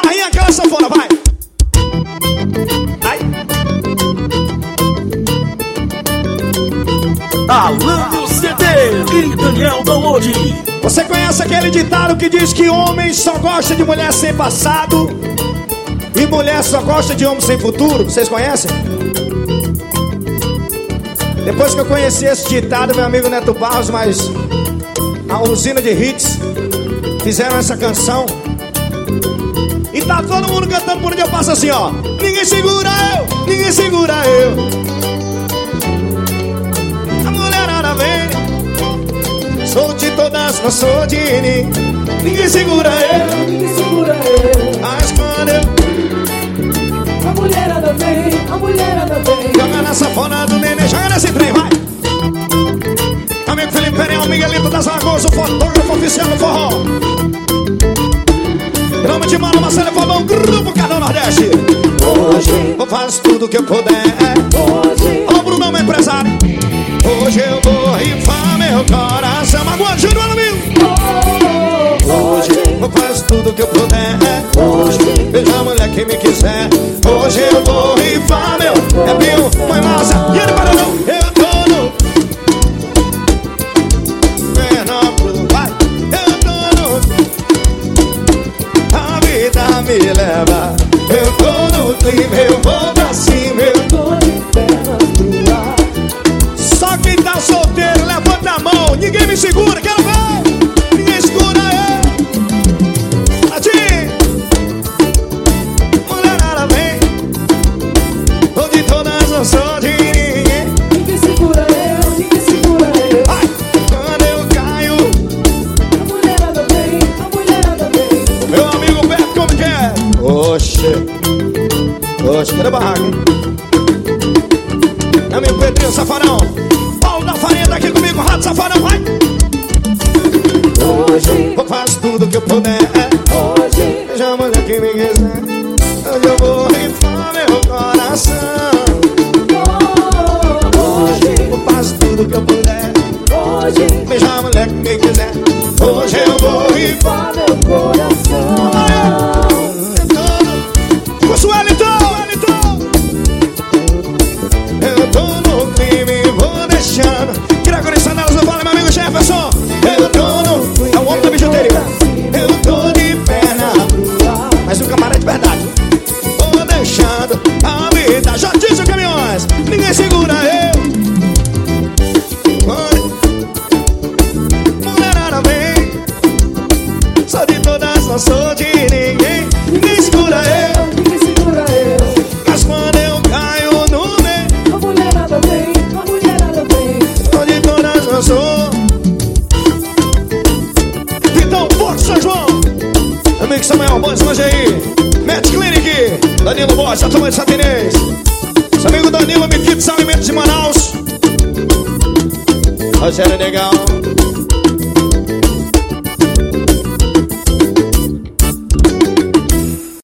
Aí aquela sanfona, vai. Ai. Alan do CD e Daniel Download. Você conhece aquele ditado que diz que homem só gosta de mulher sem passado e mulher só gosta de homem sem futuro? Vocês conhecem? Depois que eu conheci esse ditado, meu amigo Neto Barros, mas a usina de hits fizeram essa canção e tá todo mundo cantando por onde eu passo assim, ó. Ninguém segura eu, ninguém segura eu. A mulherada vem, sou de todas, não sou de ninguém. Ninguém segura eu, ninguém segura eu. Mas quando eu a mulherada vem, joga na sanfona do neném, joga nesse trem, vai. Amigo Felipe Pereira, Miguelito das Lagoas, o fotógrafo oficial do forró. Drama de Mano, Marcelo Fabão, Grupo Canal Nordeste. Hoje eu faço tudo que eu puder. Hoje alô Bruno, meu empresário. Hoje eu vou rifar meu coração. Magoa, Júnior, amigo. Hoje eu faço tudo que eu puder. Hoje veja a mulher que me quiser. Hoje eu vou rifar meu. É Bill, mãe massa, e ele para não. Eu tô no Pernambuco, vai. Eu tô no a vida me leva. Eu tô no clima, eu vou pra cima. Eu tô de pernas pro ar. Só quem tá solteiro, levanta a mão. Ninguém me segura, quero ver. Ninguém segura eu. Adinho. Mulherada vem. Tô de todas, não sou de ninguém. Ninguém segura eu, ninguém segura eu. Ai, quando eu caio, a mulherada vem. meu amigo Beto, como que é? Oxe. Oxe, cadê a barraca, hein? Meu amigo Pedrinho Safarão. Paulo da Farinha tá aqui comigo, Rato Safarão, vai. Hoje eu faço tudo que eu puder. Hoje veja a mulher que me quiser. Hoje eu vou rifar meu coração. Hoje eu faço tudo que eu puder. Hoje veja a mulher que me quiser. Hoje eu vou rifar meu coração. Com Suelito. Eu tô no clima e vou deixando. Gregory Sanelas no Vale, meu amigo Jefferson. Eu tô no... é o homem da bijuteria. Eu tô de perna, mas o camarada é de verdade. Vou deixando a vida. Já disse o Caminhões. Ninguém segura eu. Mulherada vem. Sou de todas, não sou de ninguém. Ninguém segura eu. Ninguém segura eu. Mas quando eu caio no meio, a mulherada vem. sou de todas, não sou. Então, Forte São João. Amigo Samuel, bom hoje aí. Met Clinic, Danilo Borges, a turma de Satinês. Seu amigo Danilo, Miquitos Alimentos de Manaus. Rogério Negão.